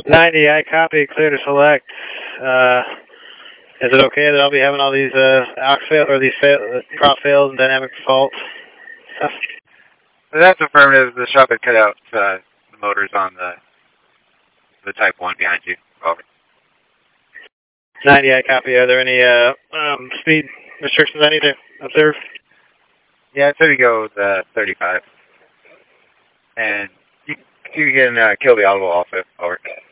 90, I copy, clear to select. Is it okay that I'll be having all these aux fail or these prop fails and dynamic faults? That's affirmative. The shop had cut out the motors on the Type 1 behind you. Over. 90, I copy. Are there any speed restrictions I need to observe? Yeah, so you go with 35. And you can kill the audible also. Over.